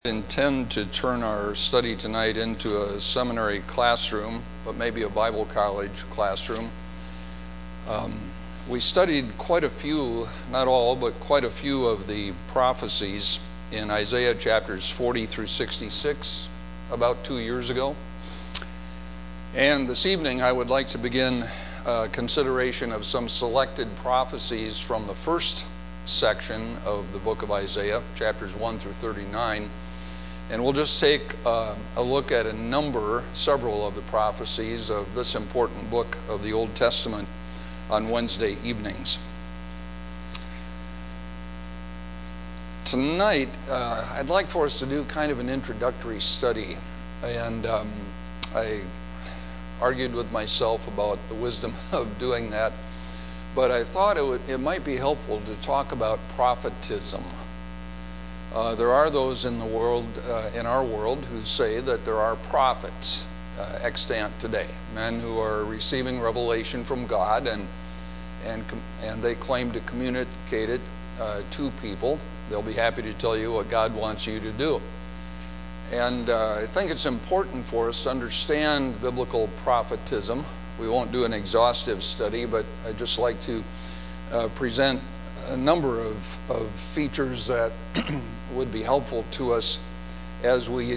Intend to turn our study tonight into a seminary classroom, but maybe a Bible college classroom. We studied quite a few, not all, but quite a few of the prophecies in Isaiah chapters 40 through 66 about 2 years ago. And this evening I would like to begin consideration of some selected prophecies from the first section of the book of Isaiah, chapters 1 through 39. And we'll just take a look at several of the prophecies of this important book of the Old Testament on Wednesday evenings. Tonight, I'd like for us to do kind of an introductory study. And I argued with myself about the wisdom of doing that. But I thought it might be helpful to talk about prophetism. There are those in the world, in our world, who say that there are prophets extant today, men who are receiving revelation from God, and they claim to communicate it to people. They'll be happy to tell you what God wants you to do. And I think it's important for us to understand biblical prophetism. We won't do an exhaustive study, but I'd just like to present a number of features that would be helpful to us as we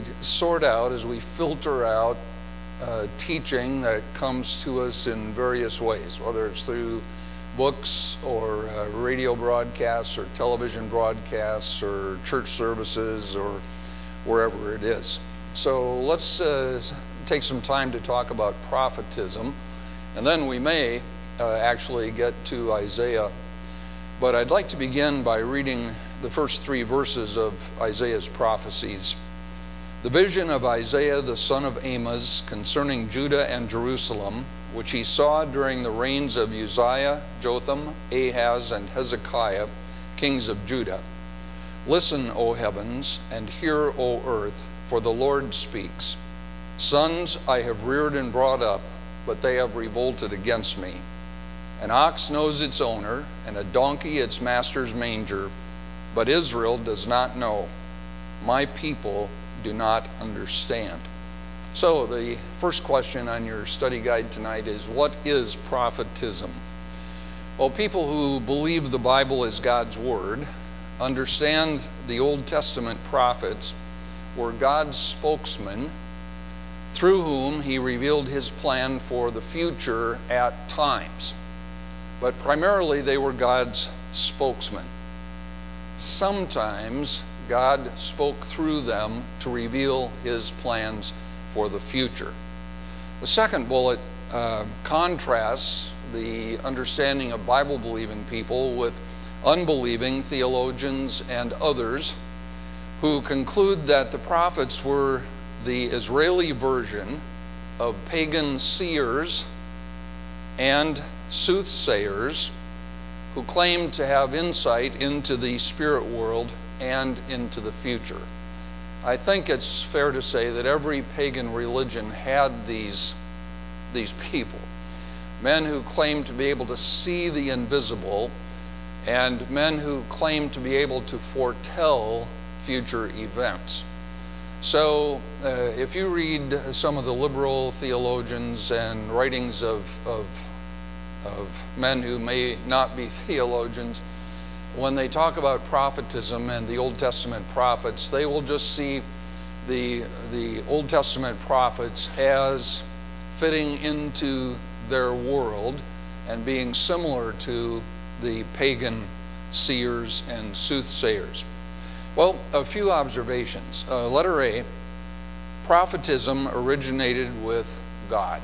filter out teaching that comes to us in various ways, whether it's through books or radio broadcasts or television broadcasts or church services or wherever it is. So let's take some time to talk about prophetism, and then we may actually get to Isaiah. But I'd like to begin by reading the first 3 verses of Isaiah's prophecies. The vision of Isaiah the son of Amos concerning Judah and Jerusalem, which he saw during the reigns of Uzziah, Jotham, Ahaz, and Hezekiah, kings of Judah. Listen, O heavens, and hear, O earth, for the Lord speaks. Sons I have reared and brought up, but they have revolted against me. An ox knows its owner, and a donkey its master's manger, but Israel does not know. My people do not understand. So the first question on your study guide tonight is, what is prophetism? Well, people who believe the Bible is God's Word understand the Old Testament prophets were God's spokesmen through whom He revealed His plan for the future at times. But primarily they were God's spokesmen. Sometimes God spoke through them to reveal His plans for the future. The second bullet contrasts the understanding of Bible-believing people with unbelieving theologians and others who conclude that the prophets were the Israeli version of pagan seers and soothsayers who claimed to have insight into the spirit world and into the future. I think it's fair to say that every pagan religion had these people, men who claimed to be able to see the invisible and men who claimed to be able to foretell future events. So if you read some of the liberal theologians and writings of men who may not be theologians, when they talk about prophetism and the Old Testament prophets, they will just see the Old Testament prophets as fitting into their world and being similar to the pagan seers and soothsayers. Well, a few observations. Letter A, prophetism originated with God.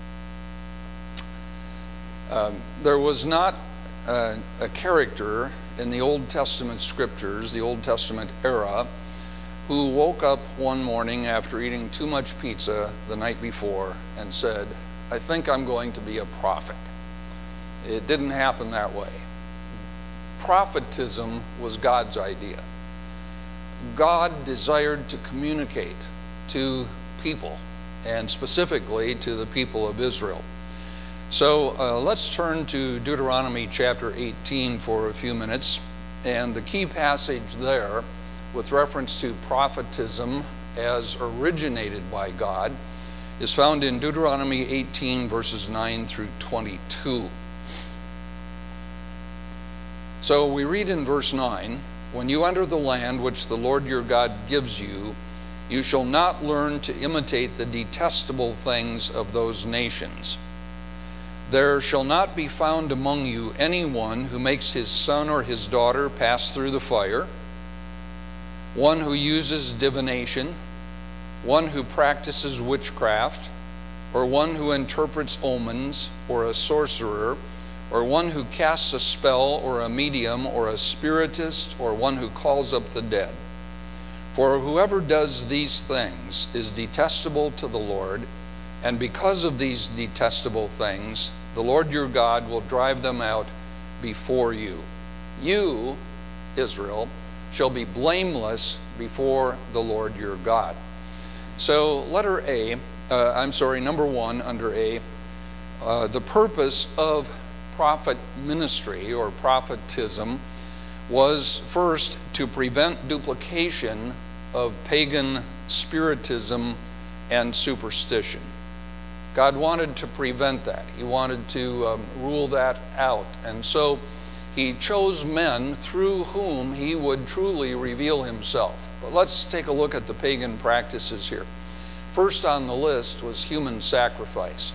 There was not a character in the Old Testament scriptures, the Old Testament era, who woke up one morning after eating too much pizza the night before and said, I think I'm going to be a prophet. It didn't happen that way. Prophetism was God's idea. God desired to communicate to people, and specifically to the people of Israel. So let's turn to Deuteronomy chapter 18 for a few minutes. And the key passage there with reference to prophetism as originated by God is found in Deuteronomy 18, verses 9 through 22. So we read in verse 9, "When you enter the land which the Lord your God gives you, you shall not learn to imitate the detestable things of those nations. There shall not be found among you anyone who makes his son or his daughter pass through the fire, one who uses divination, one who practices witchcraft, or one who interprets omens, or a sorcerer, or one who casts a spell, or a medium, or a spiritist, or one who calls up the dead. For whoever does these things is detestable to the Lord, and because of these detestable things, the Lord your God will drive them out before you. You, Israel, shall be blameless before the Lord your God." So number one under A, the purpose of prophet ministry or prophetism was first to prevent duplication of pagan spiritism and superstition. God wanted to prevent that. He wanted to rule that out. And so he chose men through whom he would truly reveal himself. But let's take a look at the pagan practices here. First on the list was human sacrifice.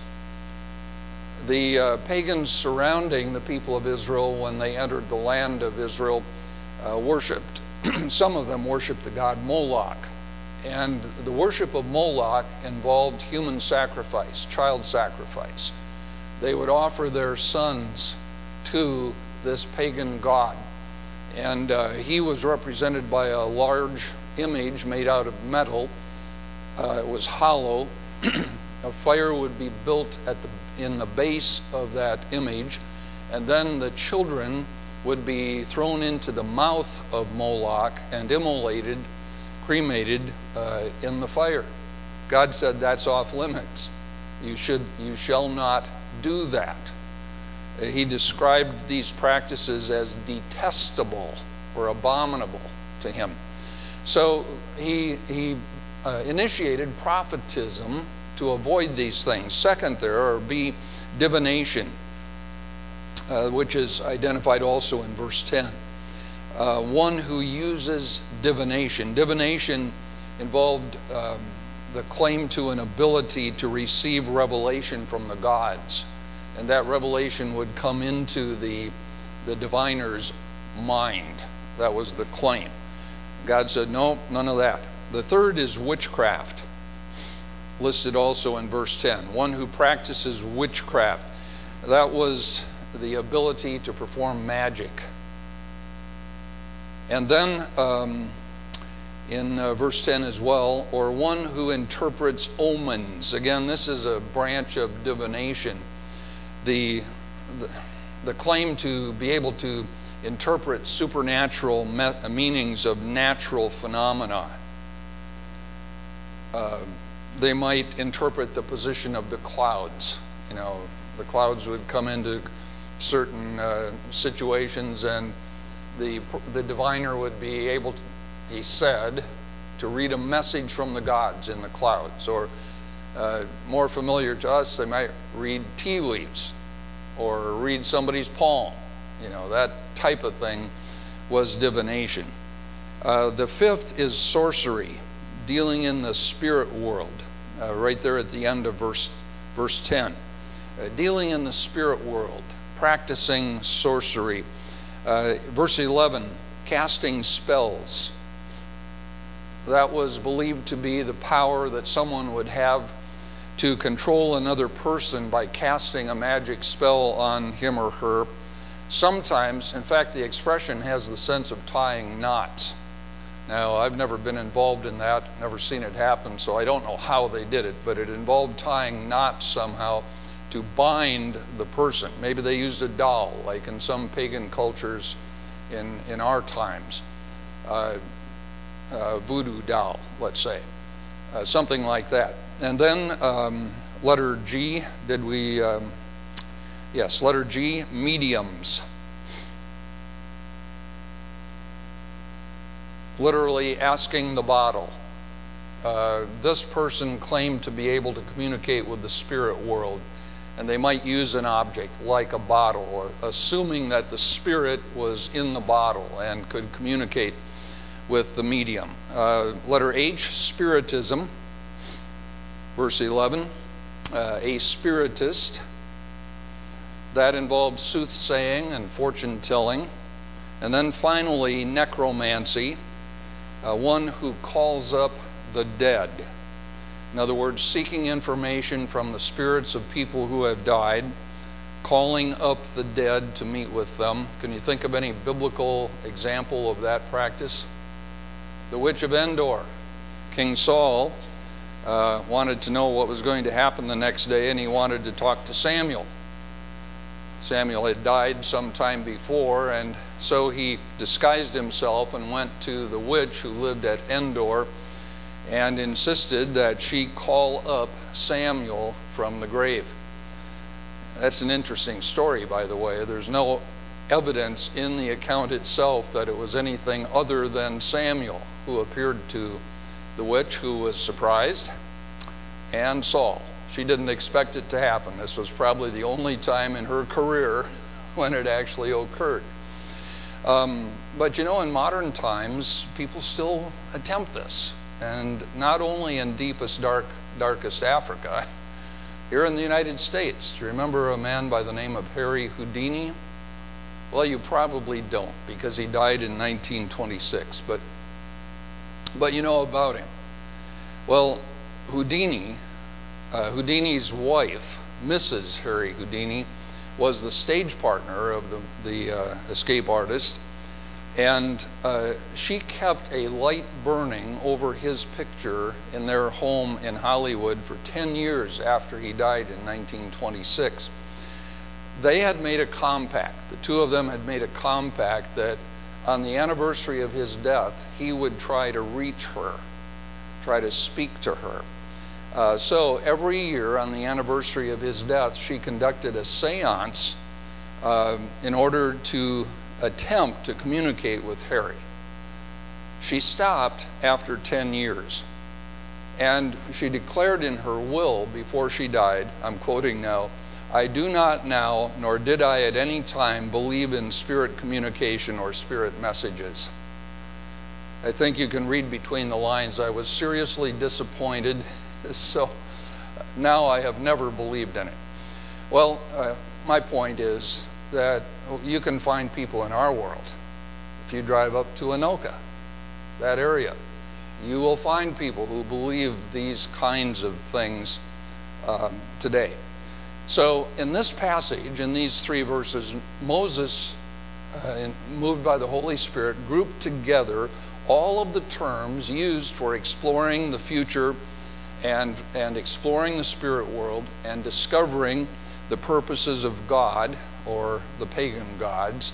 The pagans surrounding the people of Israel when they entered the land of Israel worshipped. Some of them worshipped the god Moloch. And the worship of Moloch involved human sacrifice, child sacrifice. They would offer their sons to this pagan god. And he was represented by a large image made out of metal. It was hollow. A fire would be built in the base of that image, and then the children would be thrown into the mouth of Moloch and immolated, cremated in the fire. God said that's off limits. You shall not do that. He described these practices as detestable or abominable to him. So he initiated prophetism to avoid these things. Second there, or B, divination, which is identified also in verse 10. One who uses divination. Divination involved the claim to an ability to receive revelation from the gods. And that revelation would come into the diviner's mind. That was the claim. God said, no, none of that. The third is witchcraft, listed also in verse 10. One who practices witchcraft. That was the ability to perform magic. And then in verse 10 as well, or one who interprets omens. Again, this is a branch of divination. The claim to be able to interpret supernatural meanings of natural phenomena. They might interpret the position of the clouds. You know, the clouds would come into certain situations, and the diviner would be able to, he said, to read a message from the gods in the clouds. Or more familiar to us, they might read tea leaves or read somebody's palm. You know, that type of thing was divination. The fifth is sorcery, dealing in the spirit world, right there at the end of verse 10. Dealing in the spirit world, practicing sorcery. Verse 11, casting spells. That was believed to be the power that someone would have to control another person by casting a magic spell on him or her. Sometimes, in fact, the expression has the sense of tying knots. Now, I've never been involved in that, never seen it happen, so I don't know how they did it, but it involved tying knots somehow to bind the person. Maybe they used a doll, like in some pagan cultures in our times. Voodoo doll, let's say. Something like that. And then letter G, yes, letter G, mediums. literally asking the bottle. This person claimed to be able to communicate with the spirit world, and they might use an object like a bottle, assuming that the spirit was in the bottle and could communicate with the medium. Letter H, spiritism. Verse 11, a spiritist. That involved soothsaying and fortune telling. And then finally, necromancy, one who calls up the dead. In other words, seeking information from the spirits of people who have died, calling up the dead to meet with them. Can you think of any biblical example of that practice? The witch of Endor. King Saul wanted to know what was going to happen the next day, and he wanted to talk to Samuel. Samuel had died some time before, and so he disguised himself and went to the witch who lived at Endor and insisted that she call up Samuel from the grave. That's an interesting story, by the way. There's no evidence in the account itself that it was anything other than Samuel who appeared to the witch, who was surprised, and Saul. She didn't expect it to happen. This was probably the only time in her career when it actually occurred. But you know, in modern times, people still attempt this. And not only in deepest, darkest Africa, here in the United States. Do you remember a man by the name of Harry Houdini? Well, you probably don't, because he died in 1926. But you know about him. Well, Houdini's wife, Mrs. Harry Houdini, was the stage partner of the escape artist, and she kept a light burning over his picture in their home in Hollywood for 10 years after he died in 1926. They had made a compact, the two of them had made a compact that on the anniversary of his death, he would try to reach her, try to speak to her. So every year on the anniversary of his death, she conducted a seance in order to attempt to communicate with Harry. She stopped after 10 years, and she declared in her will before she died, I'm quoting now, "I do not now, nor did I at any time, believe in spirit communication or spirit messages." I think you can read between the lines. I was seriously disappointed, so now I have never believed in it. Well, my point is that you can find people in our world. If you drive up to Anoka, that area, you will find people who believe these kinds of things today. So in this passage, in these 3 verses, Moses, moved by the Holy Spirit, grouped together all of the terms used for exploring the future and exploring the spirit world and discovering the purposes of God, or the pagan gods,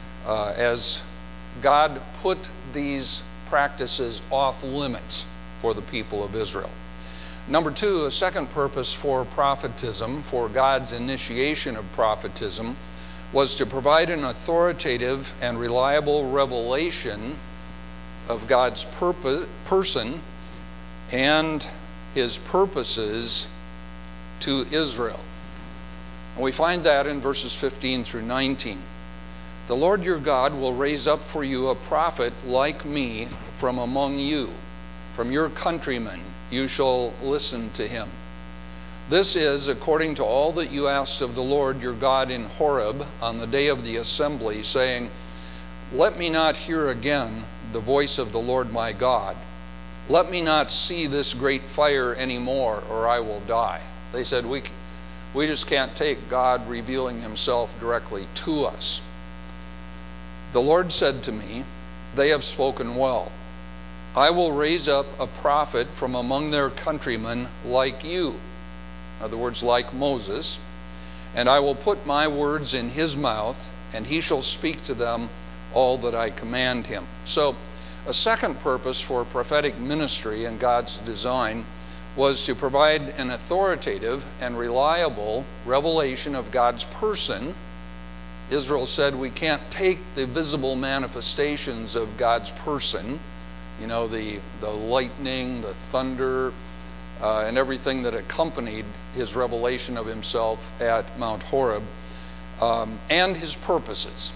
as God put these practices off limits for the people of Israel. Number 2, a second purpose for prophetism, for God's initiation of prophetism, was to provide an authoritative and reliable revelation of God's person and his purposes to Israel. And we find that in verses 15 through 19. "The Lord your God will raise up for you a prophet like me from among you. From your countrymen you shall listen to him. This is according to all that you asked of the Lord your God in Horeb on the day of the assembly, saying, 'Let me not hear again the voice of the Lord my God. Let me not see this great fire anymore, or I will die.'" They said, we just can't take God revealing himself directly to us. "The Lord said to me, 'They have spoken well. I will raise up a prophet from among their countrymen like you,'" in other words, like Moses, "and I will put my words in his mouth, and he shall speak to them all that I command him." So a second purpose for prophetic ministry in God's design was to provide an authoritative and reliable revelation of God's person. Israel said, we can't take the visible manifestations of God's person You know, the lightning, the thunder, and everything that accompanied his revelation of himself at Mount Horeb, and his purposes.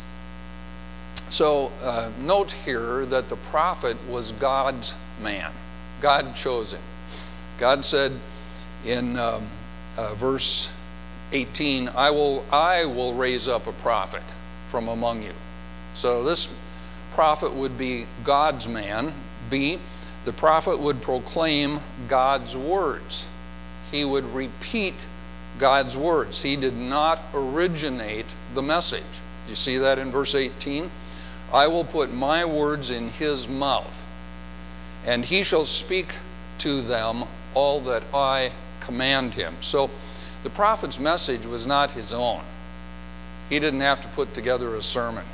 So note here that the prophet was God's man. God chose him. God said in verse 18, I will raise up a prophet from among you. So this prophet would be God's man. B, the prophet would proclaim God's words. He would repeat God's words. He did not originate the message. You see that in verse 18? I will put my words in his mouth, and he shall speak to them all that I command him. So the prophet's message was not his own. He didn't have to put together a sermon,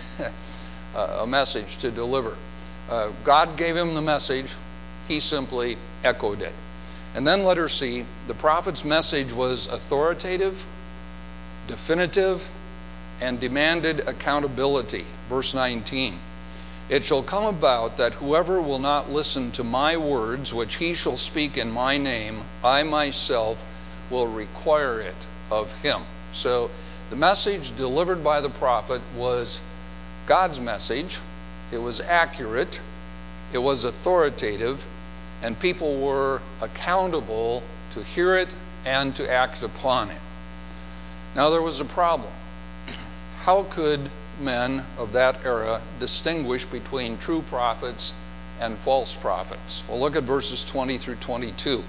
a message to deliver. God gave him the message. He simply echoed it. And then letter C, the prophet's message was authoritative, definitive, and demanded accountability. Verse 19, it shall come about that whoever will not listen to my words, which he shall speak in my name, I myself will require it of him. So the message delivered by the prophet was God's message. It was accurate, it was authoritative, and people were accountable to hear it and to act upon it. Now there was a problem. How could men of that era distinguish between true prophets and false prophets? Well, look at verses 20 through 22.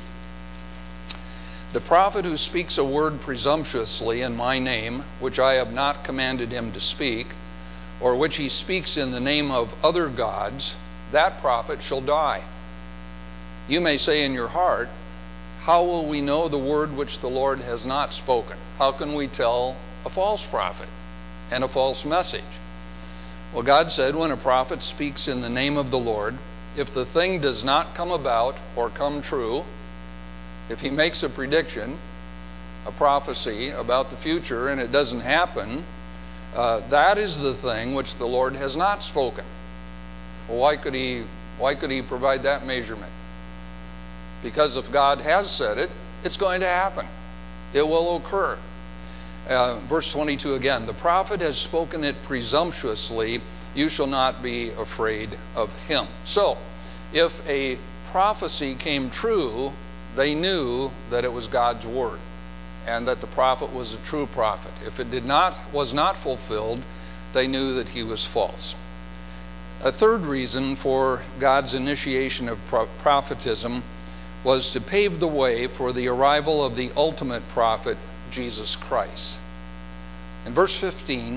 The prophet who speaks a word presumptuously in my name, which I have not commanded him to speak, or which he speaks in the name of other gods, that prophet shall die. You may say in your heart, how will we know the word which the Lord has not spoken? How can we tell a false prophet and a false message? Well, God said when a prophet speaks in the name of the Lord, if the thing does not come about or come true, if he makes a prediction, a prophecy about the future, and it doesn't happen, that is the thing which the Lord has not spoken. Well, why could he provide that measurement? Because if God has said it, it's going to happen. It will occur. Verse 22 again, the prophet has spoken it presumptuously, you shall not be afraid of him. So, if a prophecy came true, they knew that it was God's word and that the prophet was a true prophet. If it was not fulfilled, they knew that he was false. A third reason for God's initiation of prophetism was to pave the way for the arrival of the ultimate prophet, Jesus Christ. In verse 15,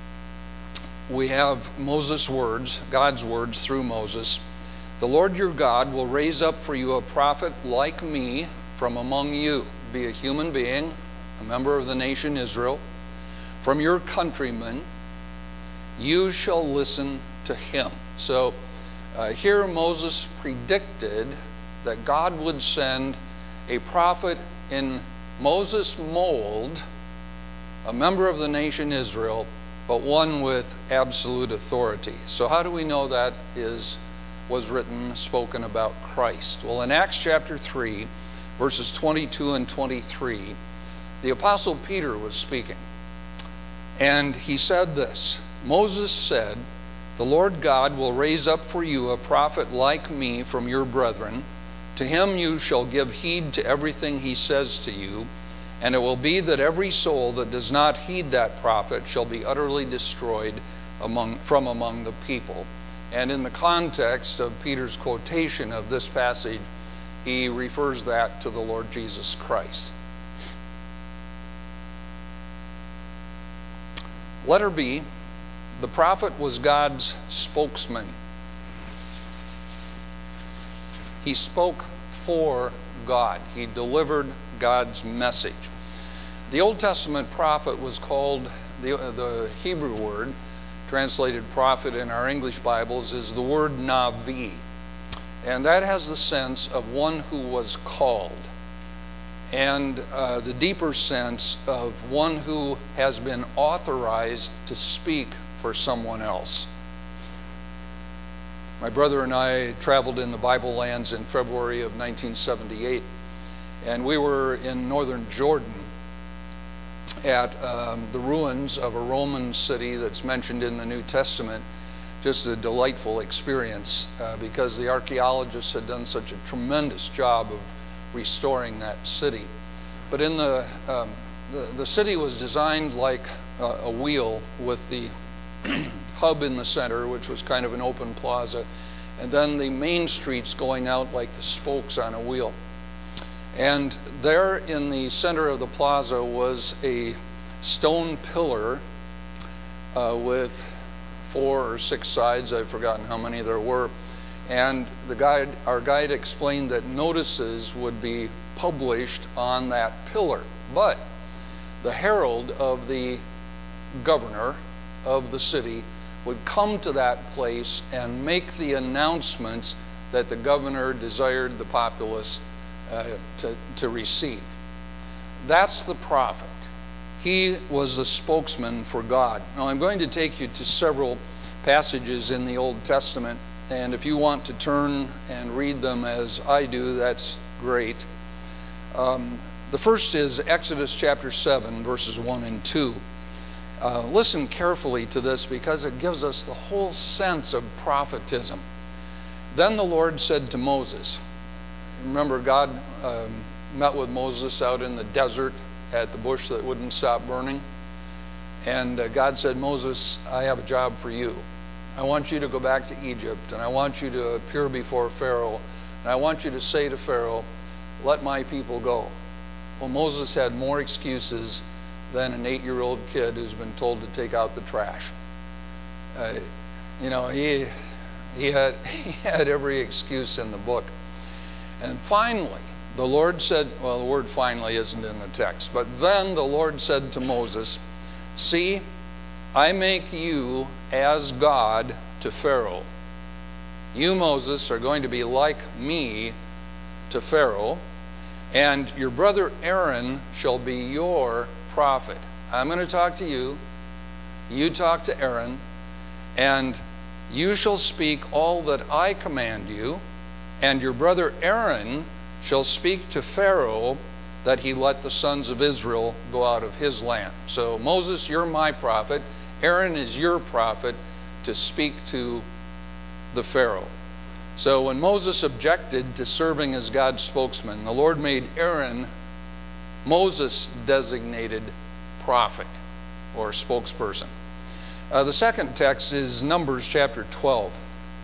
we have Moses' words, God's words through Moses. The Lord your God will raise up for you a prophet like me from among you. Be a human being, a member of the nation Israel. From your countrymen, you shall listen to him. So here Moses predicted that God would send a prophet in Moses' mold, a member of the nation Israel, but one with absolute authority. So how do we know that was written, spoken about Christ? Well, in Acts chapter 3, verses 22 and 23, the Apostle Peter was speaking. And he said this, Moses said, the Lord God will raise up for you a prophet like me from your brethren. To him you shall give heed to everything he says to you, and it will be that every soul that does not heed that prophet shall be utterly destroyed from among the people. And in the context of Peter's quotation of this passage, he refers that to the Lord Jesus Christ. Letter B, the prophet was God's spokesman. He spoke for God. He delivered God's message. The Old Testament prophet was called, the Hebrew word, translated prophet in our English Bibles, is the word Navi. And that has the sense of one who was called. And the deeper sense of one who has been authorized to speak for someone else. My brother and I traveled in the Bible lands in February of 1978, and we were in northern Jordan at the ruins of a Roman city that's mentioned in the New Testament. Just a delightful experience because the archaeologists had done such a tremendous job of restoring that city. But in the city was designed like a wheel with the hub in the center, which was kind of an open plaza, and then the main streets going out like the spokes on a wheel. And there in the center of the plaza was a stone pillar with 4 or 6 sides. I've forgotten how many there were. And our guide explained that notices would be published on that pillar. But the herald of the governor of the city would come to that place and make the announcements that the governor desired the populace to receive. That's the prophet. He was the spokesman for God. Now I'm going to take you to several passages in the Old Testament, and if you want to turn and read them as I do, that's great. The first is Exodus chapter 7, verses 1 and 2. Listen carefully to this because it gives us the whole sense of prophetism. Then the Lord said to Moses, remember God met with Moses out in the desert at the bush that wouldn't stop burning. And God said, Moses, I have a job for you. I want you to go back to Egypt, and I want you to appear before Pharaoh, and I want you to say to Pharaoh, let my people go. Well, Moses had more excuses than an 8-year-old kid who's been told to take out the trash. He had every excuse in the book. And finally, the Lord said, well, the word finally isn't in the text, but then the Lord said to Moses, see, I make you as God to Pharaoh. You, Moses, are going to be like me to Pharaoh, and your brother Aaron shall be your prophet. I'm going to talk to you, you talk to Aaron, and you shall speak all that I command you, and your brother Aaron shall speak to Pharaoh that he let the sons of Israel go out of his land. So Moses, you're my prophet. Aaron is your prophet to speak to the Pharaoh. So when Moses objected to serving as God's spokesman, the Lord made Aaron Moses' designated prophet or spokesperson. The second text is Numbers chapter 12.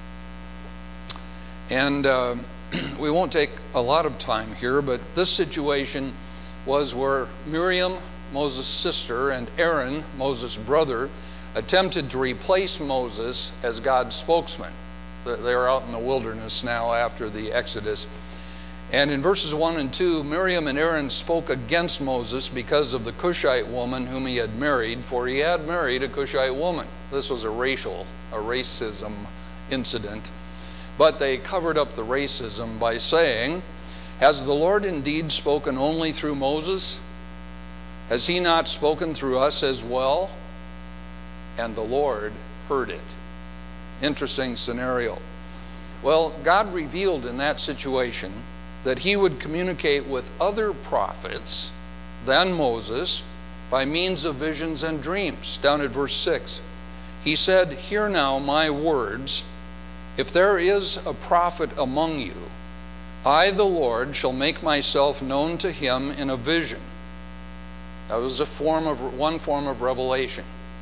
And we won't take a lot of time here, but this situation was where Miriam, Moses' sister, and Aaron, Moses' brother, attempted to replace Moses as God's spokesman. They are out in the wilderness now after the Exodus. And in verses 1 and 2, Miriam and Aaron spoke against Moses because of the Cushite woman whom he had married, for he had married a Cushite woman. This was a racism incident. But they covered up the racism by saying, has the Lord indeed spoken only through Moses? Has he not spoken through us as well? And the Lord heard it. Interesting scenario. Well, God revealed in that situation that he would communicate with other prophets than Moses by means of visions and dreams. Down at verse 6, he said, hear now my words. If there is a prophet among you, I, the Lord, shall make myself known to him in a vision. That was one form of revelation.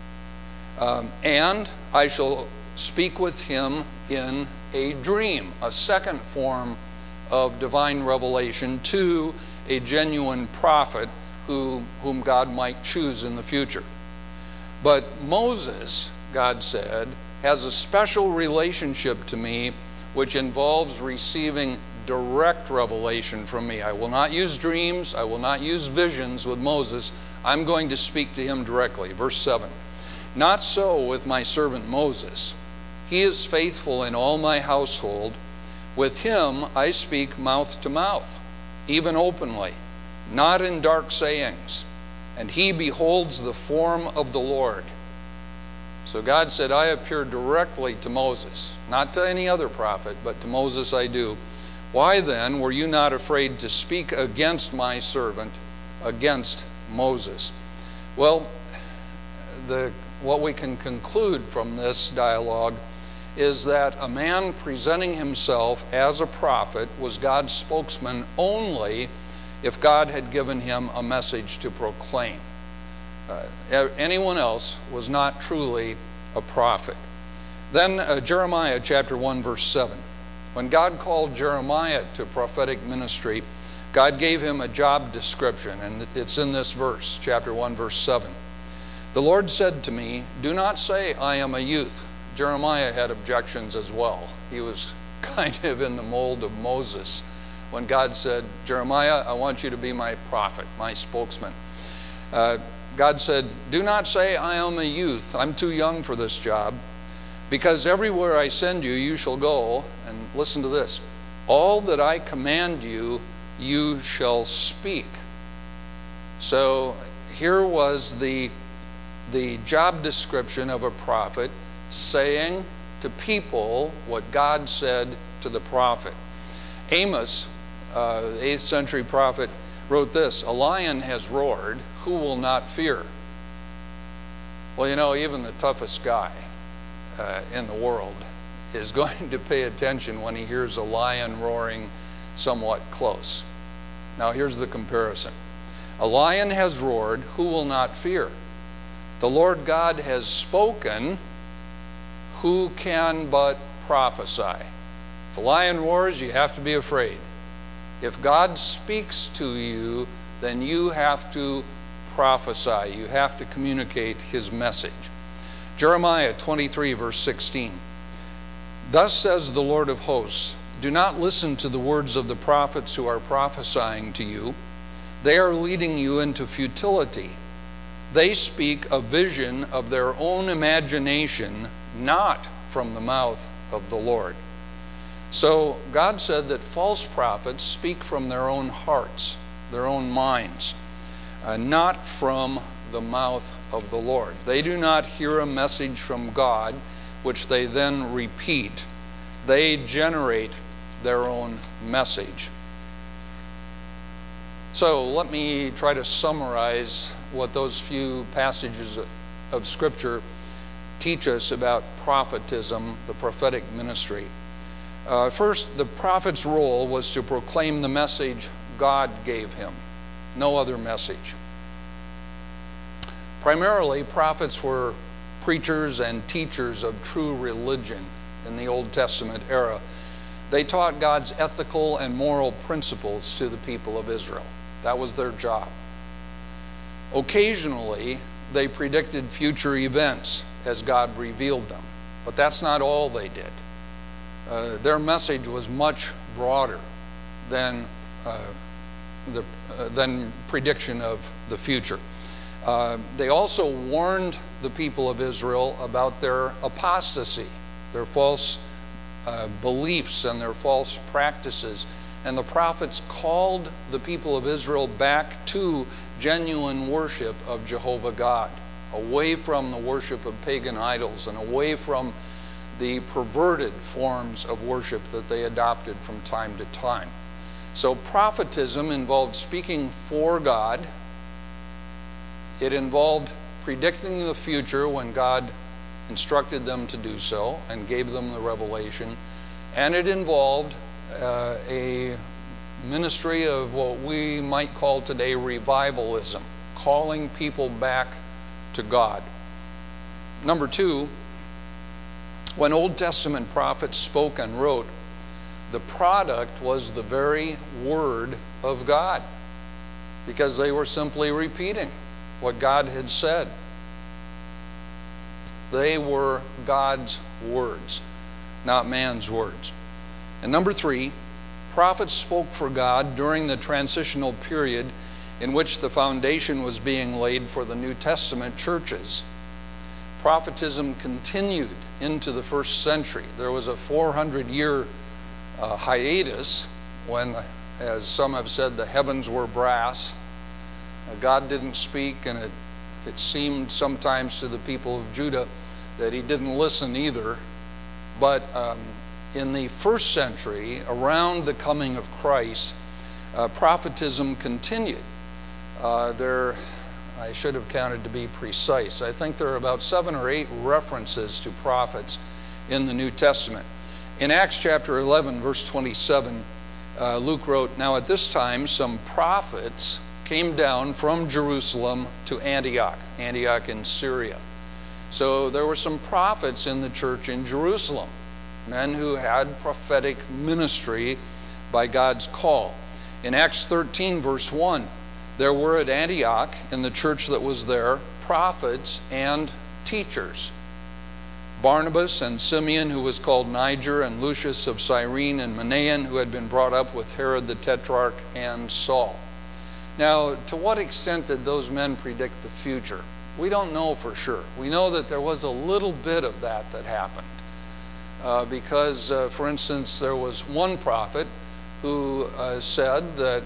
And I shall speak with him in a dream, a second form of divine revelation to a genuine prophet whom God might choose in the future. But Moses, God said, has a special relationship to me which involves receiving direct revelation from me. I will not use dreams, I will not use visions with Moses. I'm going to speak to him directly. Verse 7, not so with my servant Moses. He is faithful in all my household. With him I speak mouth to mouth, even openly, not in dark sayings. And he beholds the form of the Lord. So God said, I appear directly to Moses, not to any other prophet, but to Moses I do. Why then were you not afraid to speak against my servant, against Moses? Well, what we can conclude from this dialogue is that a man presenting himself as a prophet was God's spokesman only if God had given him a message to proclaim. Anyone else was not truly a prophet. Then Jeremiah chapter 1 verse 7. When God called Jeremiah to prophetic ministry, God gave him a job description, and it's in this verse, chapter 1 verse 7. The Lord said to me, do not say I am a youth. Jeremiah had objections as well. He was kind of in the mold of Moses when God said, Jeremiah, I want you to be my prophet, my spokesman. God said, do not say I am a youth. I'm too young for this job. Because everywhere I send you, you shall go. And listen to this. All that I command you, you shall speak. So here was the job description of a prophet saying to people what God said to the prophet. Amos, the 8th century prophet, wrote this, a lion has roared, who will not fear? Well, you know, even the toughest guy in the world is going to pay attention when he hears a lion roaring somewhat close. Now here's the comparison. A lion has roared, who will not fear? The Lord God has spoken, who can but prophesy? If a lion roars, you have to be afraid. If God speaks to you, then you have to prophesy. You have to communicate his message. Jeremiah 23 verse 16. Thus says the Lord of hosts, do not listen to the words of the prophets who are prophesying to you. They are leading you into futility. They speak a vision of their own imagination, not from the mouth of the Lord. So God said that false prophets speak from their own hearts, their own minds, not from the mouth of the Lord. They do not hear a message from God, which they then repeat. They generate their own message. So let me try to summarize what those few passages of Scripture teach us about prophetism, the prophetic ministry. First, the prophet's role was to proclaim the message God gave him, no other message. Primarily, prophets were preachers and teachers of true religion in the Old Testament era. They taught God's ethical and moral principles to the people of Israel. That was their job. Occasionally, they predicted future events as God revealed them, but that's not all they did. Their message was much broader than prediction of the future. They also warned the people of Israel about their apostasy, their false beliefs and their false practices. And the prophets called the people of Israel back to genuine worship of Jehovah God, away from the worship of pagan idols and away from the perverted forms of worship that they adopted from time to time. So prophetism involved speaking for God. It involved predicting the future when God instructed them to do so and gave them the revelation. And it involved a ministry of what we might call today revivalism, calling people back to God. Number two, when Old Testament prophets spoke and wrote, the product was the very word of God, because they were simply repeating what God had said. They were God's words, not man's words. And number three, prophets spoke for God during the transitional period in which the foundation was being laid for the New Testament churches. Prophetism continued into the first century. There was a 400-year hiatus when, as some have said, the heavens were brass. God didn't speak, and it seemed sometimes to the people of Judah that he didn't listen either. But in the first century, around the coming of Christ, prophetism continued. I should have counted to be precise. I think there are about 7 or 8 references to prophets in the New Testament. In Acts chapter 11, verse 27, Luke wrote, "Now at this time some prophets came down from Jerusalem to Antioch in Syria." So there were some prophets in the church in Jerusalem, men who had prophetic ministry by God's call. In Acts 13, verse 1, there were at Antioch, in the church that was there, prophets and teachers. Barnabas and Simeon, who was called Niger, and Lucius of Cyrene, and Manaen, who had been brought up with Herod the Tetrarch, and Saul. Now, to what extent did those men predict the future? We don't know for sure. We know that there was a little bit of that happened. Because, for instance, there was one prophet who said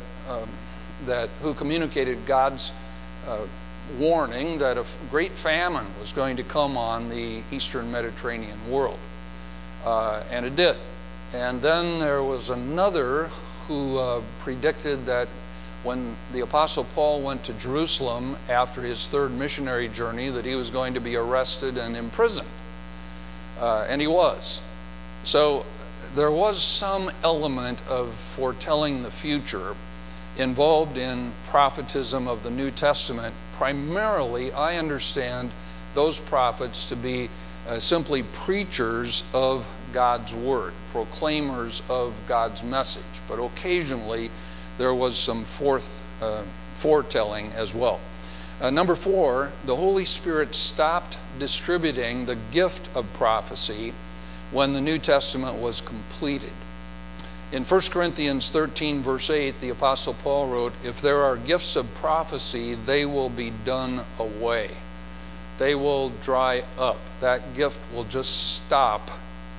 who communicated God's warning that a great famine was going to come on the eastern Mediterranean world. And it did. And then there was another who predicted that when the Apostle Paul went to Jerusalem after his 3rd missionary journey, that he was going to be arrested and imprisoned. And he was. So there was some element of foretelling the future involved in prophetism of the New Testament. Primarily, I understand those prophets to be simply preachers of God's word, proclaimers of God's message. But occasionally, there was some foretelling as well. Number 4, the Holy Spirit stopped distributing the gift of prophecy when the New Testament was completed. In 1 Corinthians 13, verse 8, the Apostle Paul wrote, "If there are gifts of prophecy, they will be done away." They will dry up. That gift will just stop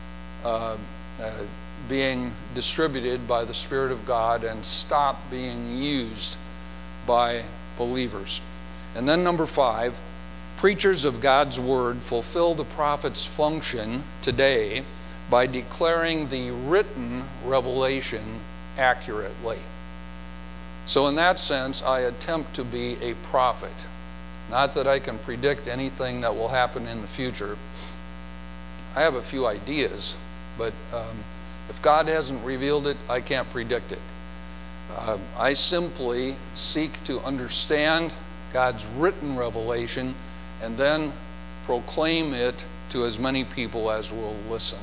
being distributed by the Spirit of God and stop being used by believers. And then number 5, preachers of God's word fulfill the prophet's function today by declaring the written revelation accurately. So in that sense, I attempt to be a prophet. Not that I can predict anything that will happen in the future. I have a few ideas, but if God hasn't revealed it, I can't predict it. I simply seek to understand God's written revelation and then proclaim it to as many people as will listen.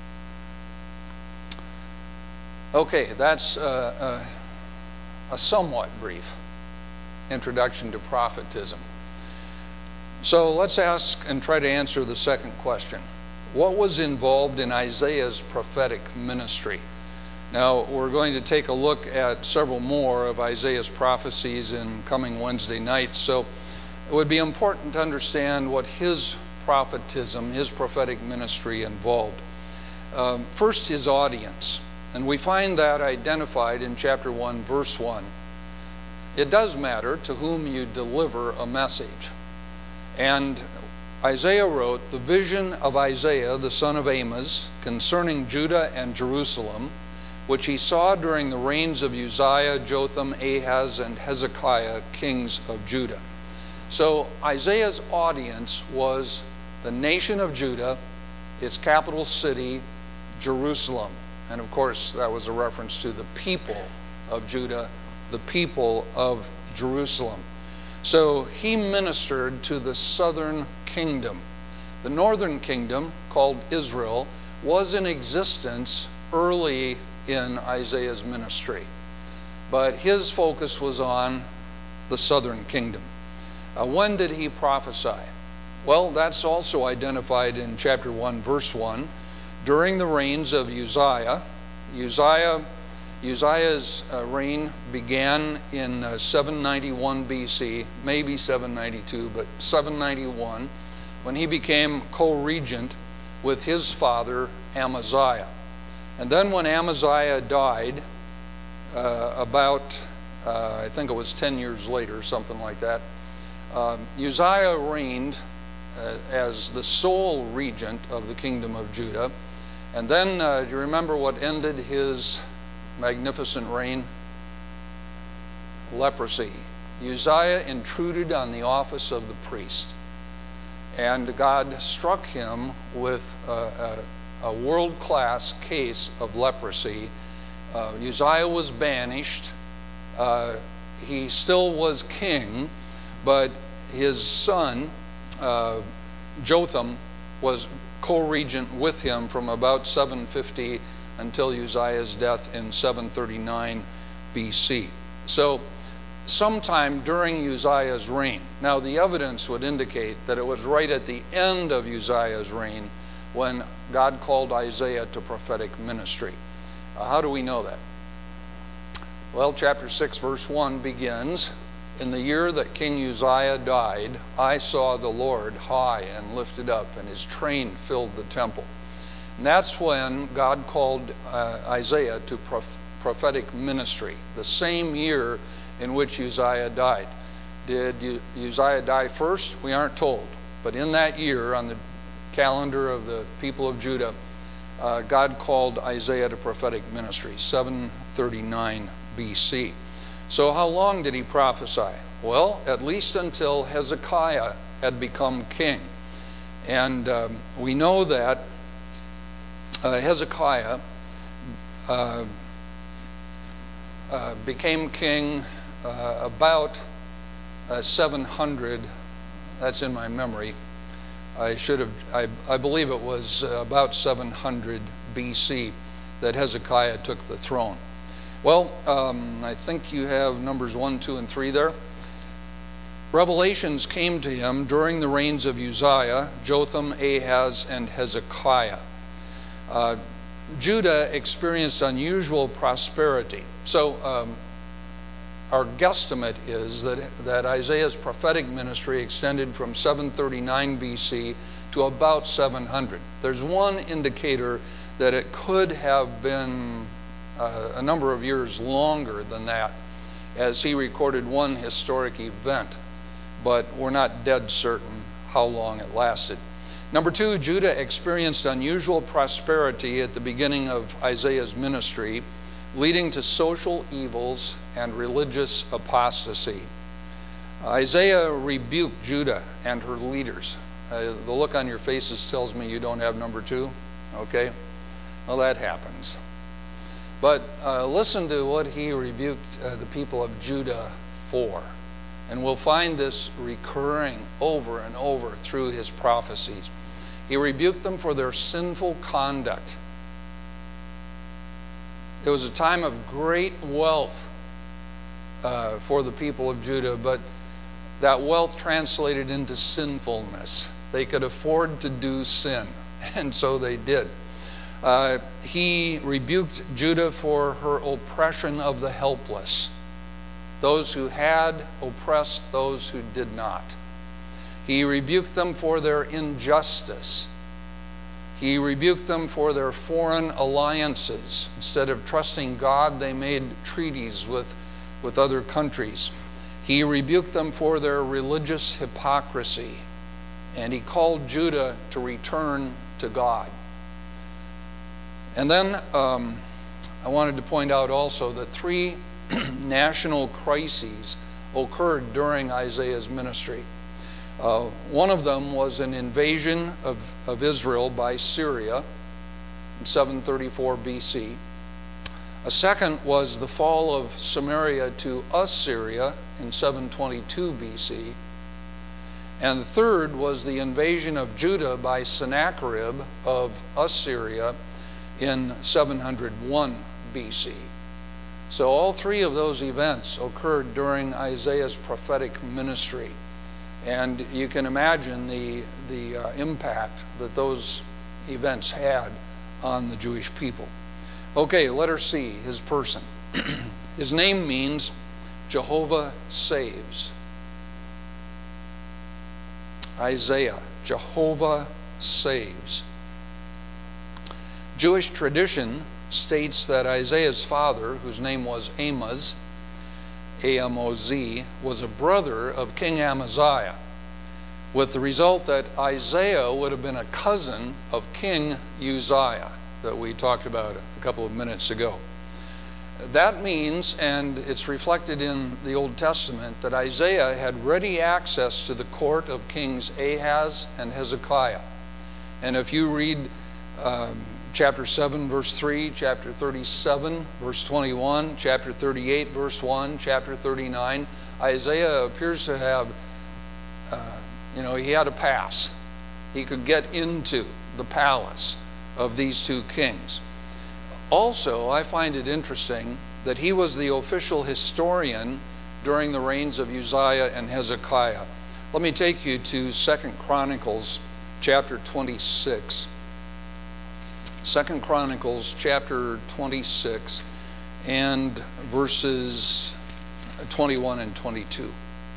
Okay, that's a somewhat brief introduction to prophetism. So let's ask and try to answer the second question. What was involved in Isaiah's prophetic ministry? Now, we're going to take a look at several more of Isaiah's prophecies in coming Wednesday nights, so it would be important to understand what his prophetism, his prophetic ministry involved. First, his audience. And we find that identified in chapter 1, verse 1. It does matter to whom you deliver a message. And Isaiah wrote, "The vision of Isaiah, the son of Amos, concerning Judah and Jerusalem, which he saw during the reigns of Uzziah, Jotham, Ahaz, and Hezekiah, kings of Judah." So Isaiah's audience was the nation of Judah, its capital city, Jerusalem. And of course, that was a reference to the people of Judah, the people of Jerusalem. So he ministered to the southern kingdom. The northern kingdom, called Israel, was in existence early in Isaiah's ministry. But his focus was on the southern kingdom. When did he prophesy? Well, that's also identified in chapter 1, verse 1. During the reigns of Uzziah. Uzziah's reign began in 791 BC, maybe 792, but 791, when he became co-regent with his father Amaziah. And then when Amaziah died, I think it was 10 years later, something like that, Uzziah reigned as the sole regent of the kingdom of Judah. And then, do you remember what ended his magnificent reign? Leprosy. Uzziah intruded on the office of the priest, and God struck him with a world-class case of leprosy. Uzziah was banished. He still was king, but his son Jotham was co-regent with him from about 750 until Uzziah's death in 739 BC. So sometime during Uzziah's reign. Now the evidence would indicate that it was right at the end of Uzziah's reign when God called Isaiah to prophetic ministry. How do we know that? Well, chapter 6 verse 1 begins, "In the year that King Uzziah died, I saw the Lord high and lifted up, and his train filled the temple." And that's when God called Isaiah to prophetic ministry, the same year in which Uzziah died. Did Uzziah die first? We aren't told. But in that year, on the calendar of the people of Judah, God called Isaiah to prophetic ministry, 739 BC. So how long did he prophesy? Well, at least until Hezekiah had become king. And we know that Hezekiah became king about 700. That's in my memory. I believe it was about 700 BC that Hezekiah took the throne. Well, I think you have numbers 1, 2, and 3 there. Revelations came to him during the reigns of Uzziah, Jotham, Ahaz, and Hezekiah. Judah experienced unusual prosperity. So our guesstimate is that Isaiah's prophetic ministry extended from 739 BC to about 700. There's one indicator that it could have been a number of years longer than that, as he recorded one historic event, but we're not dead certain how long it lasted. Number 2, Judah experienced unusual prosperity at the beginning of Isaiah's ministry, leading to social evils and religious apostasy. Isaiah rebuked Judah and her leaders. The look on your faces tells me you don't have number 2. Okay? Well, that happens. But listen to what he rebuked the people of Judah for. And we'll find this recurring over and over through his prophecies. He rebuked them for their sinful conduct. It was a time of great wealth for the people of Judah, but that wealth translated into sinfulness. They could afford to do sin, and so they did. He rebuked Judah for her oppression of the helpless, those who had oppressed those who did not. He rebuked them for their injustice. He rebuked them for their foreign alliances. Instead of trusting God, they made treaties with other countries. He rebuked them for their religious hypocrisy. And he called Judah to return to God. And then I wanted to point out also that 3 national crises occurred during Isaiah's ministry. One of them was an invasion of Israel by Syria in 734 BC. A second was the fall of Samaria to Assyria in 722 BC. And the third was the invasion of Judah by Sennacherib of Assyria in 701 BC. So all 3 of those events occurred during Isaiah's prophetic ministry. And you can imagine the impact that those events had on the Jewish people. Okay, letter C, his person. His name means Jehovah saves. Isaiah, Jehovah saves. Jewish tradition states that Isaiah's father, whose name was Amoz, A-M-O-Z, was a brother of King Amaziah. with the result that Isaiah would have been a cousin of King Uzziah that we talked about a couple of minutes ago. That means, and it's reflected in the Old Testament, that Isaiah had ready access to the court of kings Ahaz and Hezekiah. And if you read chapter 7, verse 3, chapter 37, verse 21, chapter 38, verse 1, chapter 39, Isaiah appears to have, he had a pass. He could get into the palace of these two kings. Also, I find it interesting that he was the official historian during the reigns of Uzziah and Hezekiah. Let me take you to 2 Chronicles chapter 26. 2 Chronicles chapter 26 and verses 21 and 22.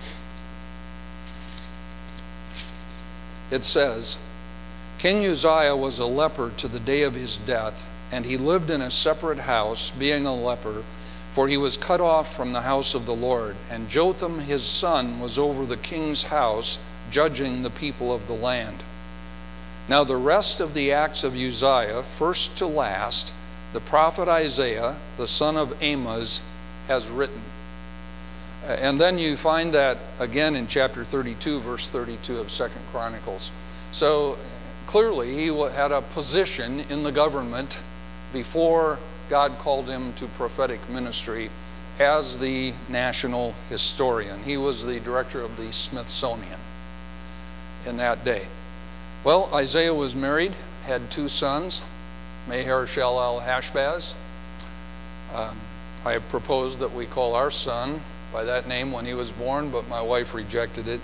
It says, King Uzziah was a leper to the day of his death, and he lived in a separate house, being a leper, for he was cut off from the house of the Lord. And Jotham his son was over the king's house, judging the people of the land. Now the rest of the acts of Uzziah, first to last, the prophet Isaiah, the son of Amoz, has written. And then you find that again in chapter 32, verse 32 of 2 Chronicles. So clearly he had a position in the government before God called him to prophetic ministry as the national historian. He was the director of the Smithsonian in that day. Well, Isaiah was married, had two sons, Maher-shalal-hash-baz. I proposed that we call our son by that name when he was born, but my wife rejected it.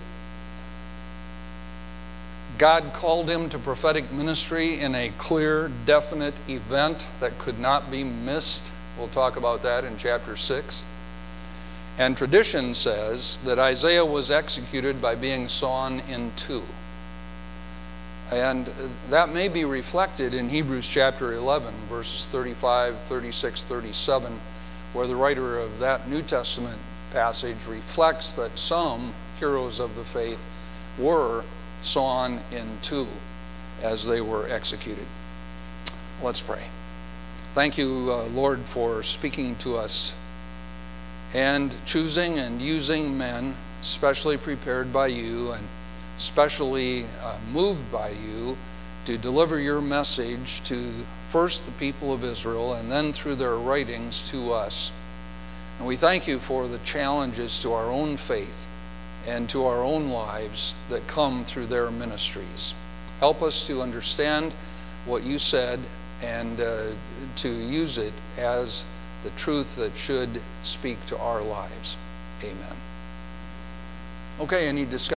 God called him to prophetic ministry in a clear, definite event that could not be missed. We'll talk about that in chapter 6. And tradition says that Isaiah was executed by being sawn in two. And that may be reflected in Hebrews chapter 11, verses 35, 36, 37, where the writer of that New Testament passage reflects that some heroes of the faith were sawn in two as they were executed. Let's pray. Thank you, Lord, for speaking to us and choosing and using men specially prepared by you and specially moved by you to deliver your message to first the people of Israel and then through their writings to us. And we thank you for the challenges to our own faith and to our own lives that come through their ministries. Help us to understand what you said and to use it as the truth that should speak to our lives. Amen. Okay, any discussion?